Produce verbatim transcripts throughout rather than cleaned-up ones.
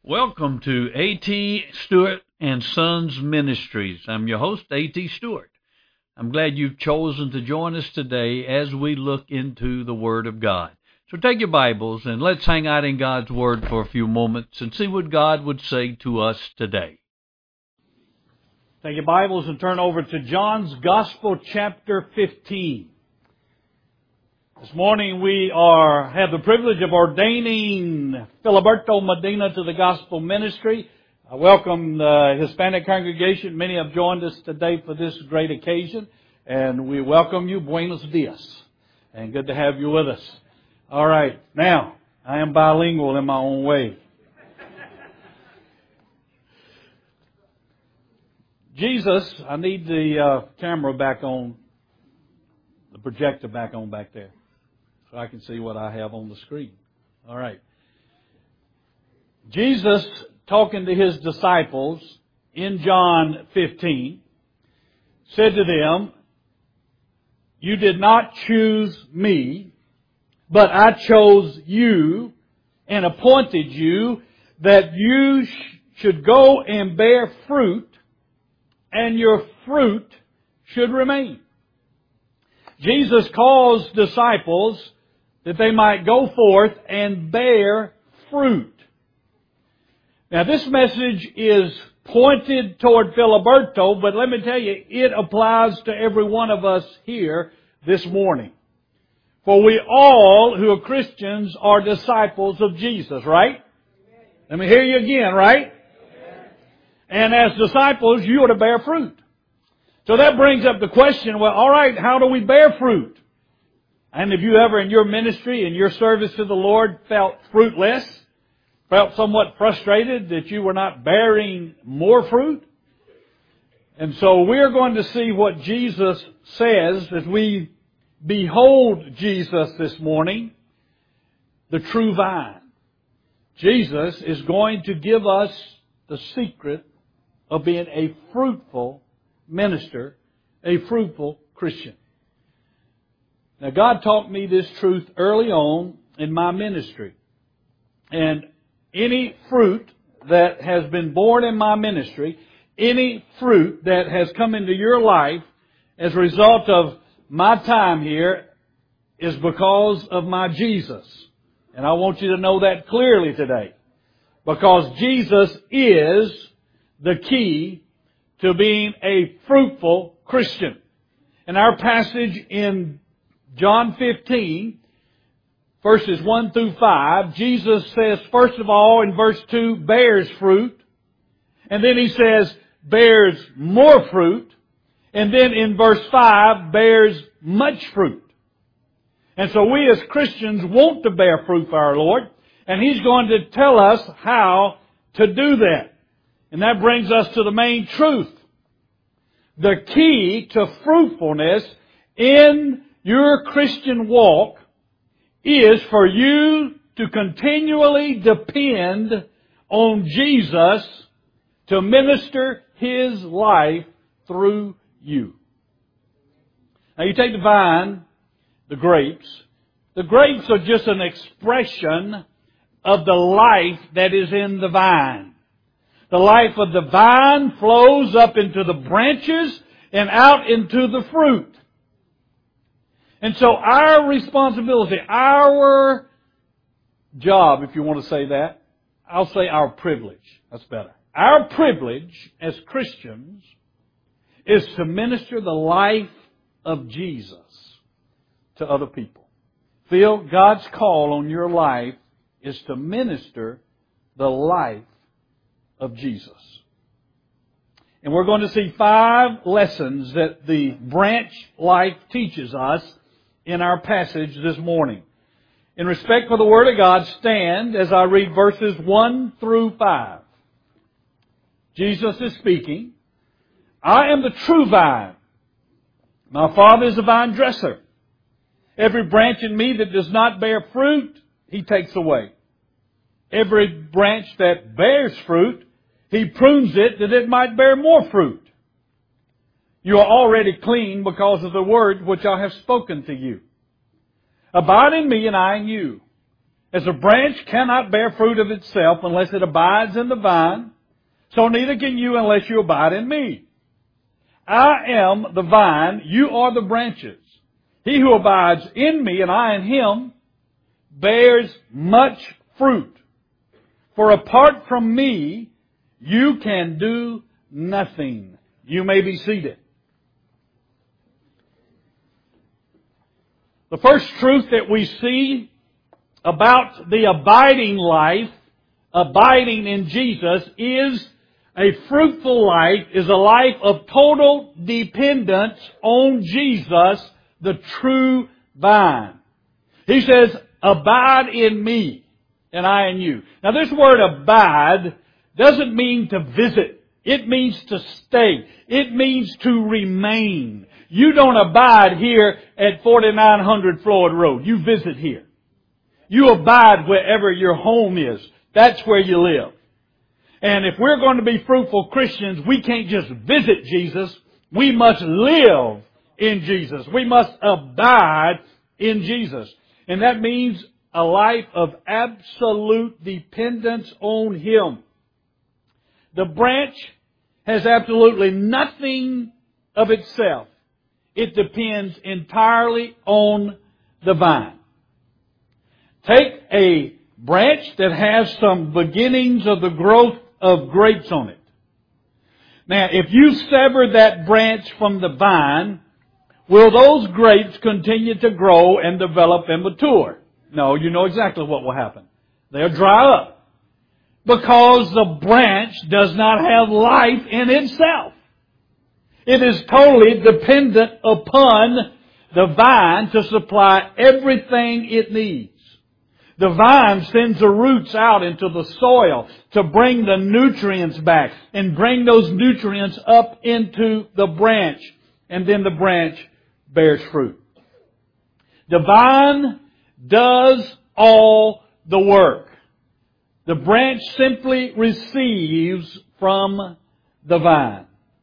Welcome to A T. Stewart and Sons Ministries. I'm your host, A T. Stewart. I'm glad you've chosen to join us today as we look into the Word of God. So take your Bibles and let's hang out in God's Word for a few moments and see what God would say to us today. Take your Bibles and turn over to John's Gospel, chapter fifteen. This morning we are have the privilege of ordaining Filiberto Medina to the gospel ministry. I welcome the Hispanic congregation. Many have joined us today for this great occasion. And we welcome you. Buenos dias. And good to have you with us. All right. Now, I am bilingual in my own way. Jesus, I need the uh, camera back on, the projector back on back there, so I can see what I have on the screen. All right. Jesus, talking to His disciples in John fifteen, said to them, "You did not choose me, but I chose you and appointed you that you sh- should go and bear fruit, and your fruit should remain." Jesus calls disciples that they might go forth and bear fruit. Now this message is pointed toward Filiberto, but let me tell you, it applies to every one of us here this morning. For we all who are Christians are disciples of Jesus, right? Let me hear you again, right? And as disciples, you are to bear fruit. So that brings up the question, well, all right, how do we bear fruit? And have you ever in your ministry, in your service to the Lord, felt fruitless? Felt somewhat frustrated that you were not bearing more fruit? And so we're going to see what Jesus says as we behold Jesus this morning, the true vine. Jesus is going to give us the secret of being a fruitful minister, a fruitful Christian. Now, God taught me this truth early on in my ministry. And any fruit that has been born in my ministry, any fruit that has come into your life as a result of my time here is because of my Jesus. And I want you to know that clearly today. Because Jesus is the key to being a fruitful Christian. In our passage in John fifteen, verses one through five, Jesus says, first of all, in verse two, bears fruit. And then He says, bears more fruit. And then in verse five, bears much fruit. And so we as Christians want to bear fruit for our Lord. And He's going to tell us how to do that. And that brings us to the main truth. The key to fruitfulness in your Christian walk is for you to continually depend on Jesus to minister His life through you. Now you take the vine, the grapes. The grapes are just an expression of the life that is in the vine. The life of the vine flows up into the branches and out into the fruit. And so our responsibility, our job, if you want to say that, I'll say our privilege. That's better. Our privilege as Christians is to minister the life of Jesus to other people. Phil, God's call on your life is to minister the life of Jesus. And we're going to see five lessons that the branch life teaches us in our passage this morning. In respect for the Word of God, stand as I read verses one through five. Jesus is speaking. I am the true vine. My Father is a vine dresser. Every branch in me that does not bear fruit, He takes away. Every branch that bears fruit, He prunes it that it might bear more fruit. You are already clean because of the word which I have spoken to you. Abide in me and I in you. As a branch cannot bear fruit of itself unless it abides in the vine, so neither can you unless you abide in me. I am the vine, you are the branches. He who abides in me and I in him bears much fruit. For apart from me, you can do nothing. You may be seated. The first truth that we see about the abiding life, abiding in Jesus, is a fruitful life is a life of total dependence on Jesus, the true vine. He says, abide in me and I in you. Now this word abide doesn't mean to visit. It means to stay. It means to remain. You don't abide here at forty-nine hundred Floyd Road. You visit here. You abide wherever your home is. That's where you live. And if we're going to be fruitful Christians, we can't just visit Jesus. We must live in Jesus. We must abide in Jesus. And that means a life of absolute dependence on Him. The branch has absolutely nothing of itself. It depends entirely on the vine. Take a branch that has some beginnings of the growth of grapes on it. Now, if you sever that branch from the vine, will those grapes continue to grow and develop and mature? No, you know exactly what will happen. They'll dry up. Because the branch does not have life in itself. It is totally dependent upon the vine to supply everything it needs. The vine sends the roots out into the soil to bring the nutrients back and bring those nutrients up into the branch. And then the branch bears fruit. The vine does all the work. The branch simply receives from the vine.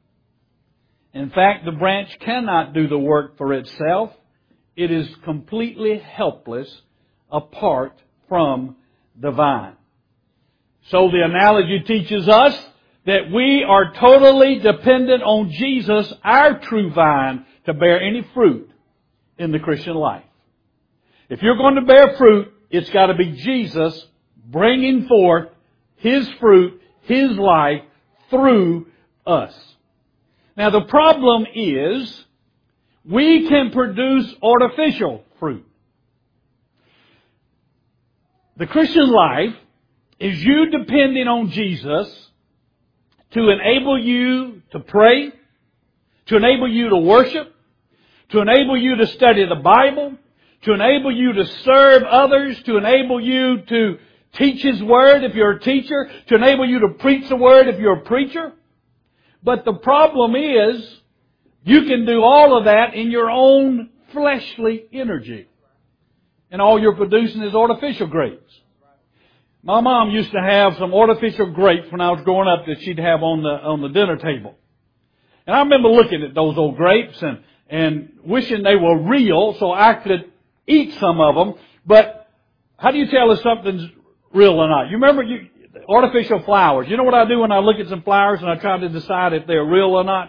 In fact, the branch cannot do the work for itself. It is completely helpless apart from the vine. So the analogy teaches us that we are totally dependent on Jesus, our true vine, to bear any fruit in the Christian life. If you're going to bear fruit, it's got to be Jesus bringing forth His fruit, His life through us. Now the problem is, we can produce artificial fruit. The Christian life is you depending on Jesus to enable you to pray, to enable you to worship, to enable you to study the Bible, to enable you to serve others, to enable you to teach His Word if you're a teacher, to enable you to preach the Word if you're a preacher. But the problem is, you can do all of that in your own fleshly energy. And all you're producing is artificial grapes. My mom used to have some artificial grapes when I was growing up that she'd have on the on the dinner table. And I remember looking at those old grapes and, and wishing they were real so I could eat some of them. But how do you tell if something's real or not? You remember you, artificial flowers. You know what I do when I look at some flowers and I try to decide if they're real or not?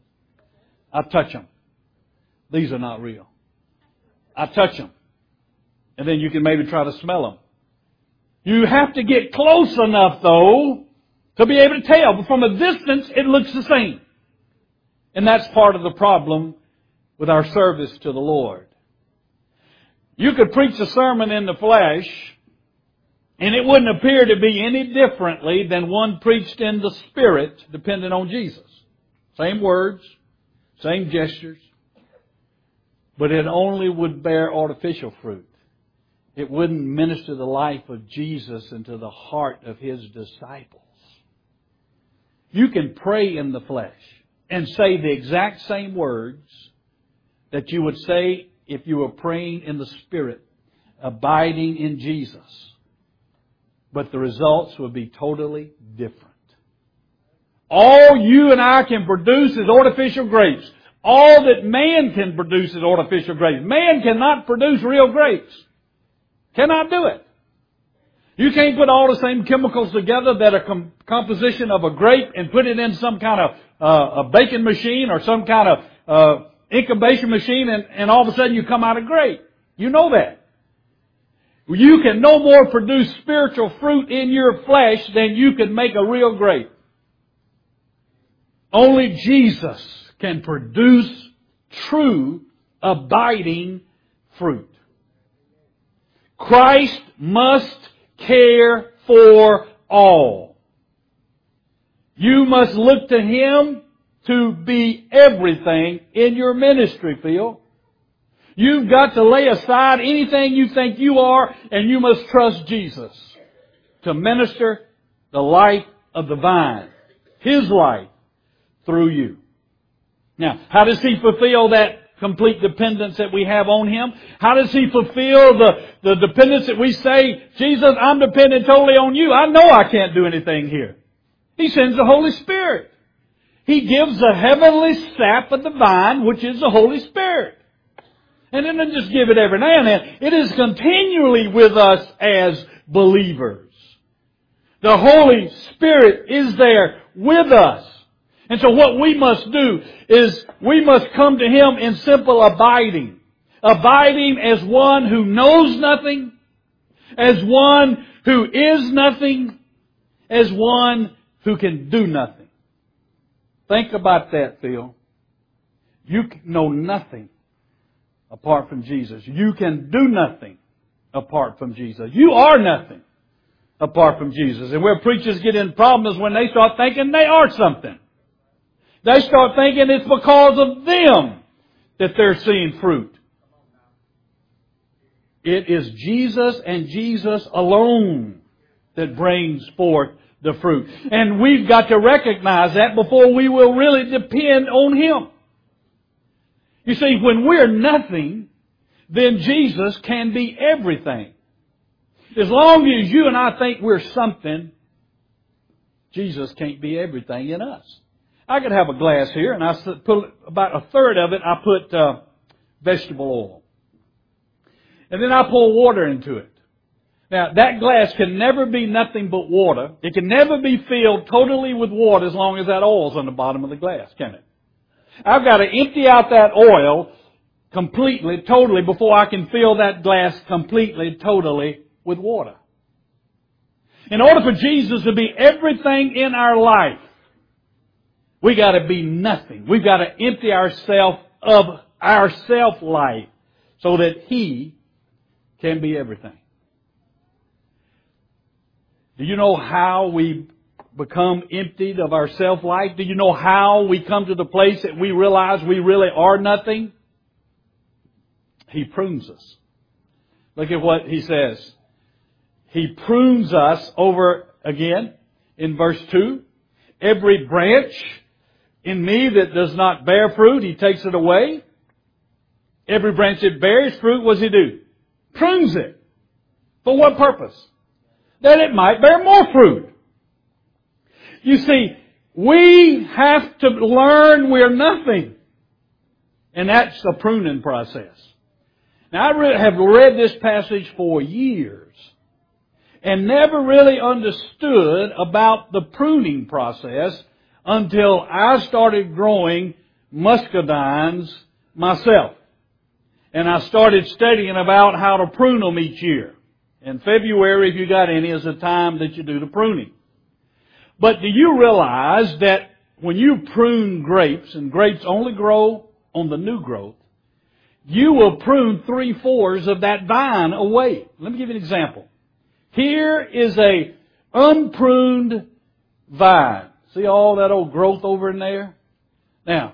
I touch them. These are not real. I touch them. And then you can maybe try to smell them. You have to get close enough, though, to be able to tell. But from a distance, it looks the same. And that's part of the problem with our service to the Lord. You could preach a sermon in the flesh, and it wouldn't appear to be any differently than one preached in the Spirit, depending on Jesus. Same words, same gestures, but it only would bear artificial fruit. It wouldn't minister the life of Jesus into the heart of His disciples. You can pray in the flesh and say the exact same words that you would say if you were praying in the Spirit, abiding in Jesus. But the results would be totally different. All you and I can produce is artificial grapes. All that man can produce is artificial grapes. Man cannot produce real grapes. Cannot do it. You can't put all the same chemicals together that are com- composition of a grape and put it in some kind of uh, a baking machine or some kind of uh, incubation machine and, and all of a sudden you come out a grape. You know that. You can no more produce spiritual fruit in your flesh than you can make a real grape. Only Jesus can produce true, abiding fruit. Christ must care for all. You must look to Him to be everything in your ministry, Phil. You've got to lay aside anything you think you are, and you must trust Jesus to minister the life of the vine, His life, through you. Now, how does He fulfill that complete dependence that we have on Him? How does He fulfill the, the dependence that we say, Jesus, I'm dependent totally on You. I know I can't do anything here. He sends the Holy Spirit. He gives the heavenly sap of the vine, which is the Holy Spirit. And it doesn't just give it every now and then. It is continually with us as believers. The Holy Spirit is there with us. And so what we must do is we must come to Him in simple abiding. Abiding as one who knows nothing, as one who is nothing, as one who can do nothing. Think about that, Phil. You know nothing apart from Jesus. You can do nothing apart from Jesus. You are nothing apart from Jesus. And where preachers get in problems when they start thinking they are something. They start thinking it's because of them that they're seeing fruit. It is Jesus and Jesus alone that brings forth the fruit. And we've got to recognize that before we will really depend on Him. You see, when we're nothing, then Jesus can be everything. As long as you and I think we're something, Jesus can't be everything in us. I could have a glass here, and I put about a third of it, I put uh, vegetable oil. And then I pour water into it. Now, that glass can never be nothing but water. It can never be filled totally with water as long as that oil's on the bottom of the glass, can it? I've got to empty out that oil completely, totally, before I can fill that glass completely, totally with water. In order for Jesus to be everything in our life, we got to be nothing. We've got to empty ourselves of our self-life so that He can be everything. Do you know how we become emptied of our self-life? Do you know how we come to the place that we realize we really are nothing? He prunes us. Look at what He says. He prunes us over again in verse two. Every branch in me that does not bear fruit, He takes it away. Every branch that bears fruit, what does He do? Prunes it. For what purpose? That it might bear more fruit. You see, we have to learn we're nothing. And that's the pruning process. Now, I have read this passage for years and never really understood about the pruning process until I started growing muscadines myself. And I started studying about how to prune them each year. And February, if you got any, is the time that you do the pruning. But do you realize that when you prune grapes, and grapes only grow on the new growth, you will prune three-fourths of that vine away. Let me give you an example. Here is a unpruned vine. See all that old growth over in there? Now,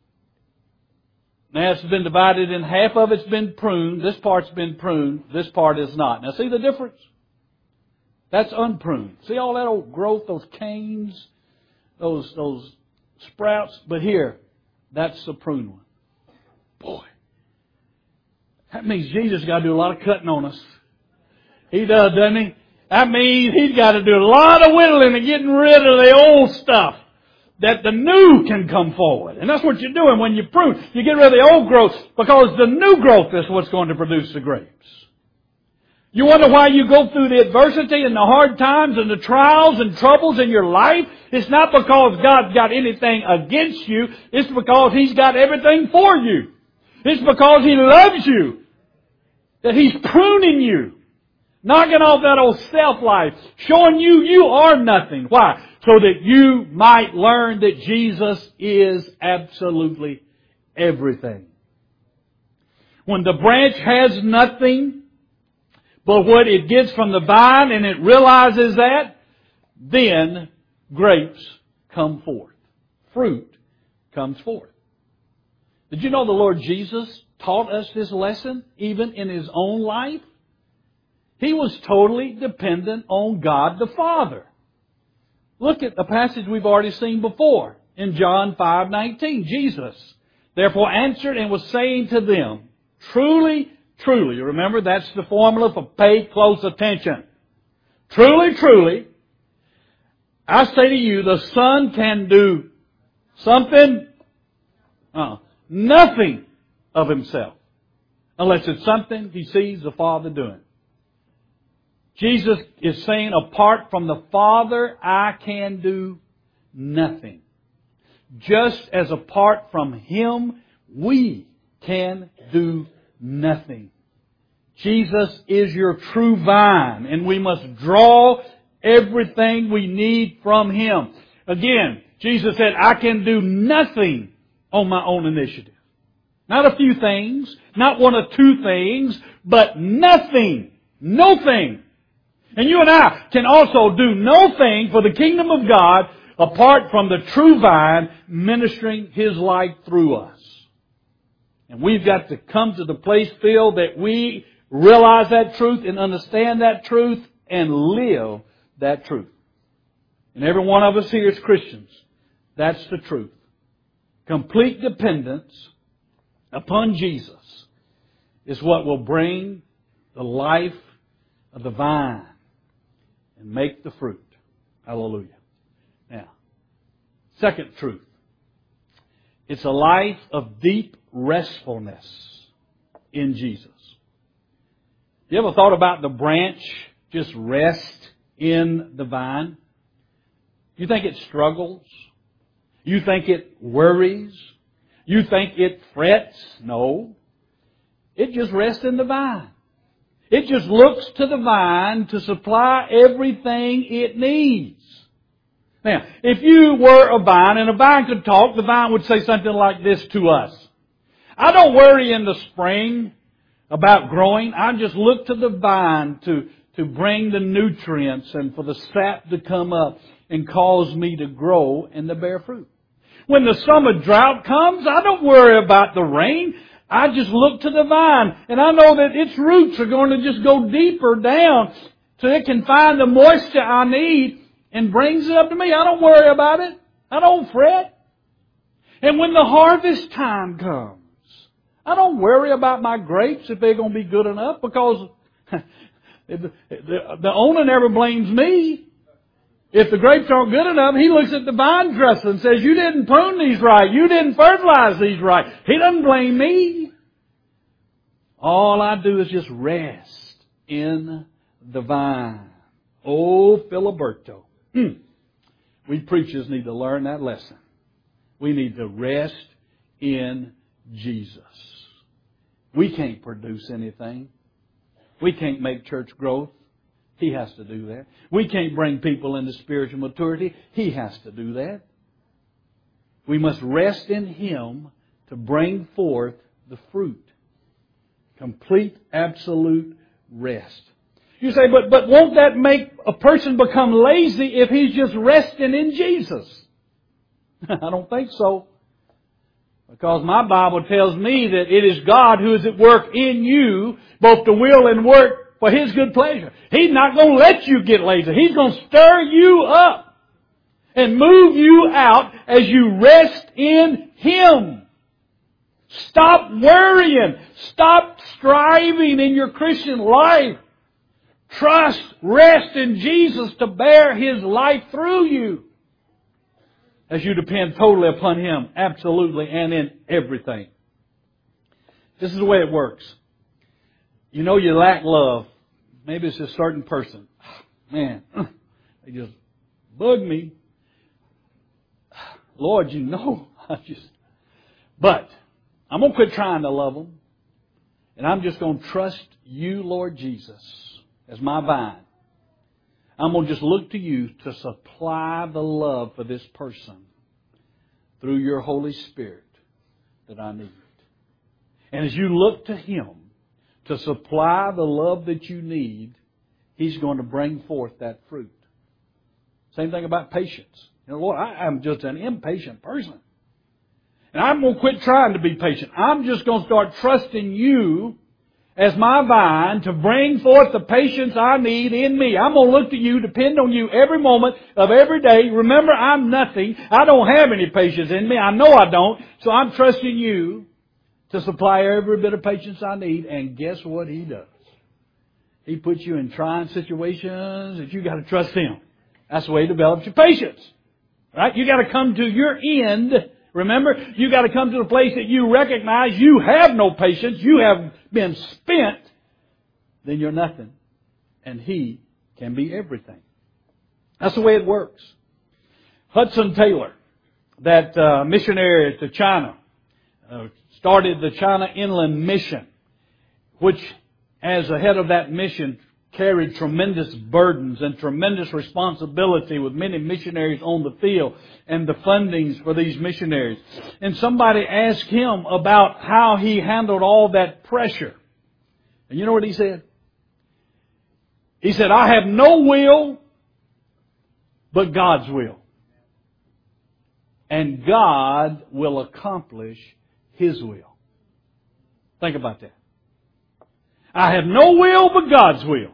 now it's been divided in half of it's been pruned. This part's been pruned. This part is not. Now see the difference? That's unpruned. See all that old growth, those canes, those those sprouts? But here, that's the pruned one. Boy, that means Jesus got to do a lot of cutting on us. He does, doesn't He? That means He's got to do a lot of whittling and getting rid of the old stuff, that the new can come forward. And that's what you're doing when you prune. You get rid of the old growth because the new growth is what's going to produce the grapes. You wonder why you go through the adversity and the hard times and the trials and troubles in your life? It's not because God's got anything against you. It's because He's got everything for you. It's because He loves you. That He's pruning you. Knocking off that old self-life. Showing you you are nothing. Why? So that you might learn that Jesus is absolutely everything. When the branch has nothing but what it gets from the vine, and it realizes that, then grapes come forth. Fruit comes forth. Did you know the Lord Jesus taught us this lesson even in His own life? He was totally dependent on God the Father. Look at the passage we've already seen before in John five nineteen. Jesus therefore answered and was saying to them, truly, truly, remember that's the formula for pay close attention. Truly, truly, I say to you, the Son can do something, uh, nothing of Himself, unless it's something He sees the Father doing. Jesus is saying, apart from the Father, I can do nothing. Just as apart from Him, we can do nothing. Jesus is your true vine, and we must draw everything we need from Him. Again, Jesus said, I can do nothing on my own initiative. Not a few things, not one or two things, but nothing. No thing. And you and I can also do no thing for the kingdom of God apart from the true vine ministering His life through us. And we've got to come to the place, Phil, that we realize that truth and understand that truth and live that truth. And every one of us here is Christians. That's the truth. Complete dependence upon Jesus is what will bring the life of the vine and make the fruit. Hallelujah. Now, second truth. It's a life of deep restfulness in Jesus. You ever thought about the branch just rest in the vine? You think it struggles? You think it worries? You think it frets? No. It just rests in the vine. It just looks to the vine to supply everything it needs. Now, if you were a vine and a vine could talk, the vine would say something like this to us. I don't worry in the spring about growing. I just look to the vine to, to bring the nutrients and for the sap to come up and cause me to grow and to bear fruit. When the summer drought comes, I don't worry about the rain. I just look to the vine, and I know that its roots are going to just go deeper down so it can find the moisture I need and brings it up to me. I don't worry about it. I don't fret. And when the harvest time comes, I don't worry about my grapes if they're going to be good enough, because the, the, the owner never blames me. If the grapes aren't good enough, he looks at the vine dresser and says, you didn't prune these right. You didn't fertilize these right. He doesn't blame me. All I do is just rest in the vine. Oh, Filiberto. Hmm. We preachers need to learn that lesson. We need to rest in Jesus. We can't produce anything. We can't make church growth. He has to do that. We can't bring people into spiritual maturity. He has to do that. We must rest in Him to bring forth the fruit. Complete, absolute rest. You say, but, but won't that make a person become lazy if he's just resting in Jesus? I don't think so. Because my Bible tells me that it is God who is at work in you, both to will and work for His good pleasure. He's not going to let you get lazy. He's going to stir you up and move you out as you rest in Him. Stop worrying. Stop striving in your Christian life. Trust, rest in Jesus to bear His life through you as you depend totally upon Him, absolutely, and in everything. This is the way it works. You know you lack love Maybe it's a certain person. Man, they just bug me. Lord, you know, I just... But I'm going to quit trying to love them. And I'm just going to trust you, Lord Jesus, as my vine. I'm going to just look to you to supply the love for this person through your Holy Spirit that I need. And as you look to Him to supply the love that you need, He's going to bring forth that fruit. Same thing about patience. You know, Lord, I am just an impatient person. And I'm going to quit trying to be patient. I'm just going to start trusting you as my vine to bring forth the patience I need in me. I'm going to look to you, depend on you every moment of every day. Remember, I'm nothing. I don't have any patience in me. I know I don't. So I'm trusting you to supply every bit of patience I need. And guess what He does? He puts you in trying situations that you got to trust Him. That's the way He develops your patience. Right? You got to come to your end. Remember, you got to come to the place that you recognize you have no patience. You have been spent. Then you're nothing. And He can be everything. That's the way it works. Hudson Taylor, that uh, missionary to China, uh, started the China Inland Mission, which, as the head of that mission, carried tremendous burdens and tremendous responsibility with many missionaries on the field and the fundings for these missionaries. And somebody asked him about how he handled all that pressure. And you know what he said? He said, I have no will but God's will. And God will accomplish His will. Think about that. I have no will but God's will.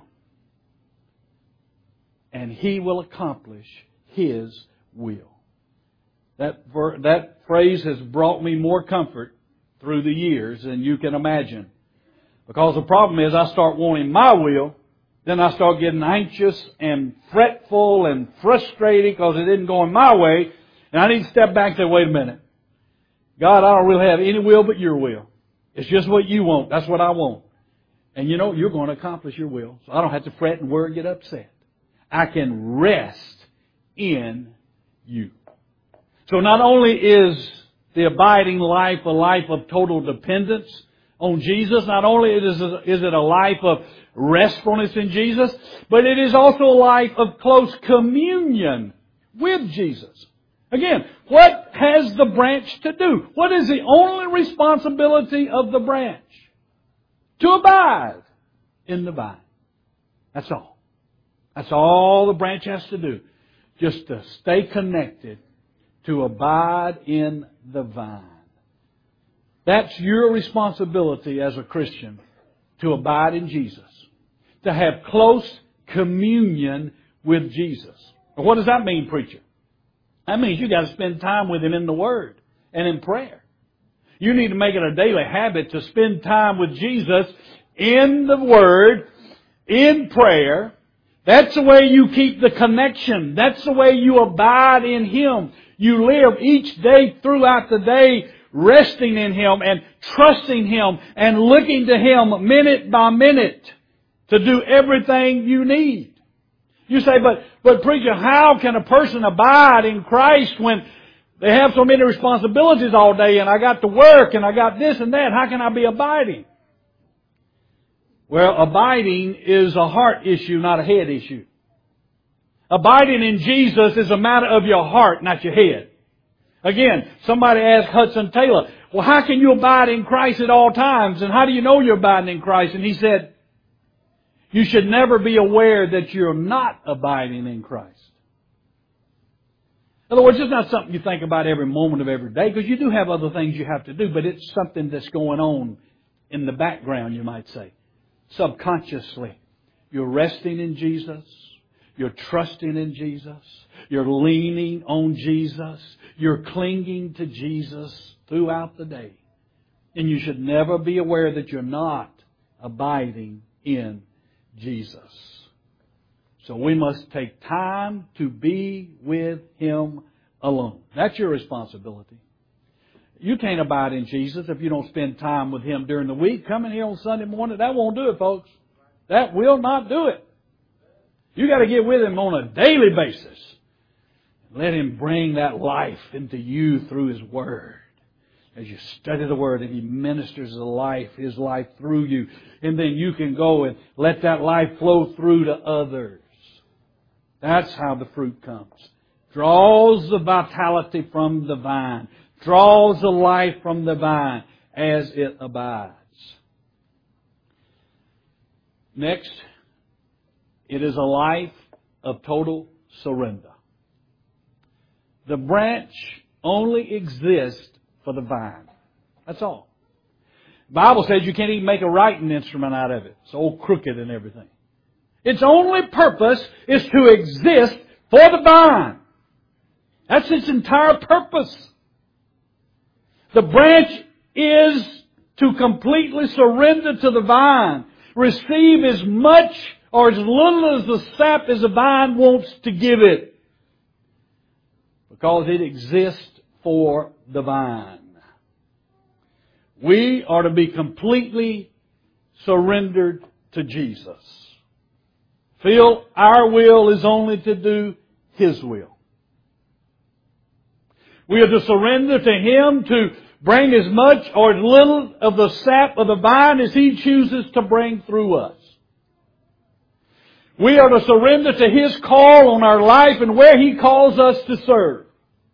And He will accomplish His will. That, ver- that phrase has brought me more comfort through the years than you can imagine. Because the problem is I start wanting my will, then I start getting anxious and fretful and frustrated because it didn't go in my way. And I need to step back and say, wait a minute. God, I don't really have any will but your will. It's just what you want. That's what I want. And you know, you're going to accomplish your will. So I don't have to fret and worry and get upset. I can rest in you. So not only is the abiding life a life of total dependence on Jesus, not only is it a life of restfulness in Jesus, but it is also a life of close communion with Jesus. Again, what has the branch to do? What is the only responsibility of the branch? To abide in the vine. That's all. That's all the branch has to do. Just to stay connected, to abide in the vine. That's your responsibility as a Christian, to abide in Jesus. To have close communion with Jesus. Well, what does that mean, preacher? That means you got to spend time with Him in the Word and in prayer. You need to make it a daily habit to spend time with Jesus in the Word, in prayer. That's the way you keep the connection. That's the way you abide in Him. You live each day throughout the day resting in Him and trusting Him and looking to Him minute by minute to do everything you need. You say, but, but preacher, how can a person abide in Christ when they have so many responsibilities all day and I got to work and I got this and that? How can I be abiding? Well, abiding is a heart issue, not a head issue. Abiding in Jesus is a matter of your heart, not your head. Again, somebody asked Hudson Taylor, well, how can you abide in Christ at all times? And how do you know you're abiding in Christ? And he said, you should never be aware that you're not abiding in Christ. In other words, it's not something you think about every moment of every day, because you do have other things you have to do, but it's something that's going on in the background, you might say. Subconsciously, you're resting in Jesus. You're trusting in Jesus. You're leaning on Jesus. You're clinging to Jesus throughout the day. And you should never be aware that you're not abiding in Jesus. So we must take time to be with Him alone. That's your responsibility. You can't abide in Jesus if you don't spend time with Him during the week. Coming here on Sunday morning, that won't do it, folks. That will not do it. You got to get with Him on a daily basis. Let Him bring that life into you through His Word. As you study the Word and He ministers the life, His life through you. And then you can go and let that life flow through to others. That's how the fruit comes. Draws the vitality from the vine. Draws the life from the vine as it abides. Next, it is a life of total surrender. The branch only exists for the vine. That's all. The Bible says you can't even make a writing instrument out of it. It's all crooked and everything. Its only purpose is to exist for the vine. That's its entire purpose. The branch is to completely surrender to the vine. Receive as much or as little as the sap as the vine wants to give it. Because it exists for the vine. We are to be completely surrendered to Jesus. Feel our will is only to do His will. We are to surrender to Him to bring as much or as little of the sap of the vine as He chooses to bring through us. We are to surrender to His call on our life and where He calls us to serve.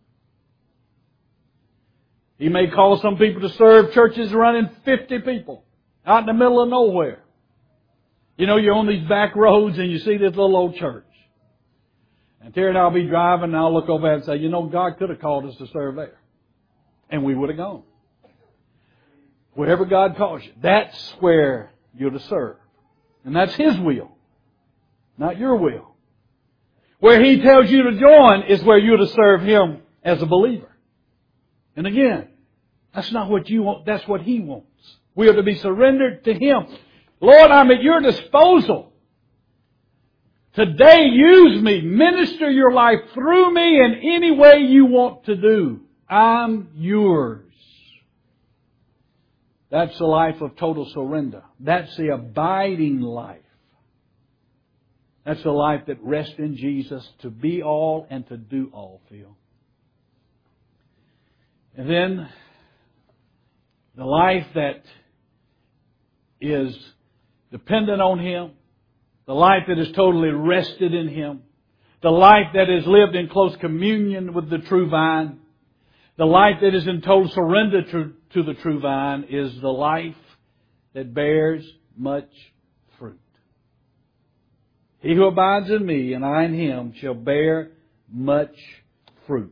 He may call some people to serve churches running fifty people out in the middle of nowhere. You know, you're on these back roads and you see this little old church. And Terry and I'll be driving and I'll look over there and say, you know, God could have called us to serve there. And we would have gone. Wherever God calls you, that's where you're to serve. And that's His will, not your will. Where He tells you to join is where you're to serve Him as a believer. And again, that's not what you want, that's what He wants. We are to be surrendered to Him. Lord, I'm at your disposal. Today, use me. Minister your life through me in any way you want to do. I'm yours. That's the life of total surrender. That's the abiding life. That's the life that rests in Jesus to be all and to do all, Phil. And then the life that is dependent on Him, the life that is totally rested in Him, the life that is lived in close communion with the true vine, the life that is in total surrender to, to the true vine is the life that bears much fruit. He who abides in me and I in him shall bear much fruit.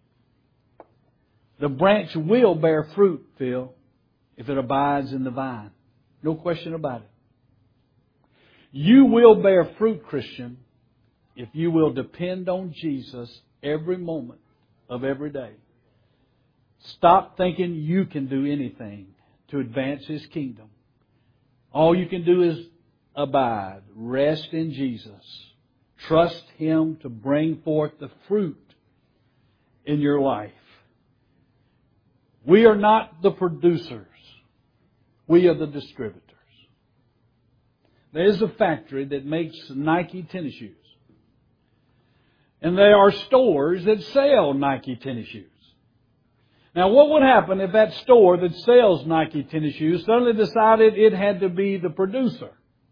The branch will bear fruit, Phil, if it abides in the vine. No question about it. You will bear fruit, Christian, if you will depend on Jesus every moment of every day. Stop thinking you can do anything to advance His kingdom. All you can do is abide, rest in Jesus. Trust Him to bring forth the fruit in your life. We are not the producers. We are the distributors. There's a factory that makes Nike tennis shoes. And there are stores that sell Nike tennis shoes. Now, what would happen if that store that sells Nike tennis shoes suddenly decided it had to be the producer?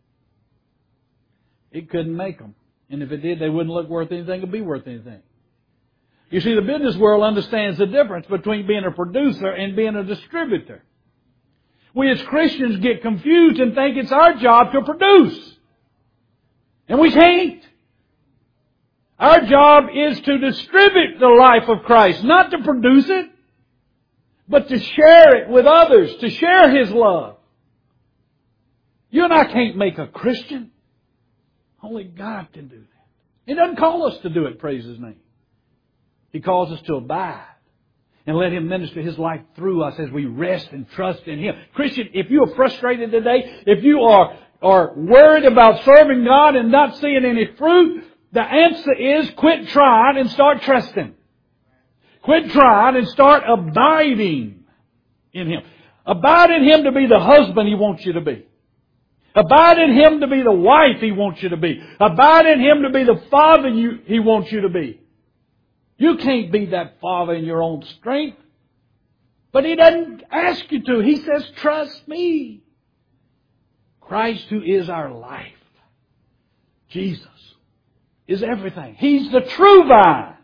It couldn't make them. And if it did, they wouldn't look worth anything or be worth anything. You see, the business world understands the difference between being a producer and being a distributor. We as Christians get confused and think it's our job to produce. And we can't. Our job is to distribute the life of Christ, not to produce it, but to share it with others, to share His love. You and I can't make a Christian. Only God can do that. He doesn't call us to do it, praise His name. He calls us to abide and let Him minister His life through us as we rest and trust in Him. Christian, if you are frustrated today, if you are, are worried about serving God and not seeing any fruit, the answer is quit trying and start trusting. Quit trying and start abiding in Him. Abide in Him to be the husband He wants you to be. Abide in Him to be the wife He wants you to be. Abide in Him to be the father you, He wants you to be. You can't be that father in your own strength. But He doesn't ask you to. He says, trust me. Christ, who is our life. Jesus is everything. He's the true vine.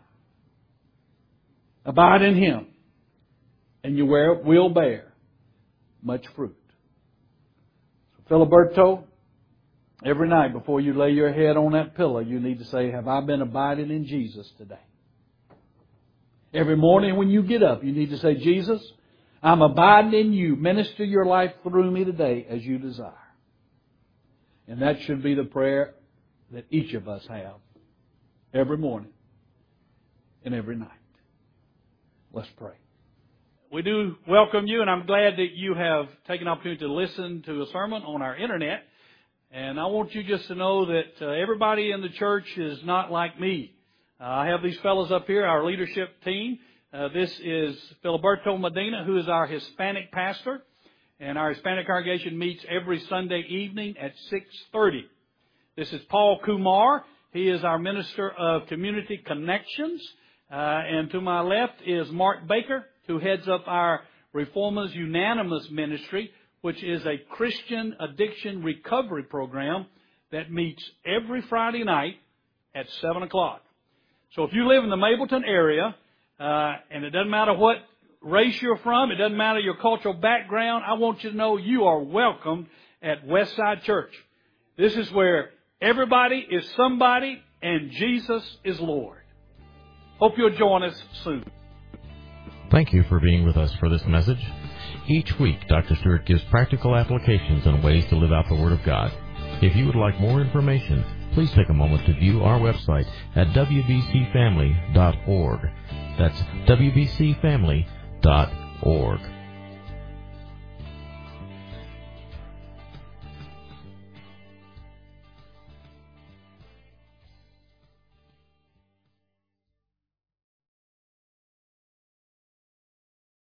Abide in Him, and you will bear much fruit. So, Filiberto, every night before you lay your head on that pillow, you need to say, have I been abiding in Jesus today? Every morning when you get up, you need to say, Jesus, I'm abiding in You. Minister Your life through me today as You desire. And that should be the prayer that each of us have every morning and every night. Let's pray. We do welcome you, and I'm glad that you have taken the opportunity to listen to a sermon on our internet. And I want you just to know that uh, everybody in the church is not like me. Uh, I have these fellows up here, our leadership team. Uh, this is Filiberto Medina, who is our Hispanic pastor. And our Hispanic congregation meets every Sunday evening at six thirty. This is Paul Kumar. He is our Minister of Community Connections. Uh, and to my left is Mark Baker, who heads up our Reformers Unanimous Ministry, which is a Christian addiction recovery program that meets every Friday night at seven o'clock. So if you live in the Mableton area, uh, and it doesn't matter what race you're from, it doesn't matter your cultural background, I want you to know you are welcome at Westside Church. This is where everybody is somebody and Jesus is Lord. Hope you'll join us soon. Thank you for being with us for this message. Each week, Doctor Stewart gives practical applications and ways to live out the Word of God. If you would like more information, please take a moment to view our website at w b c family dot org. That's w b c family dot org.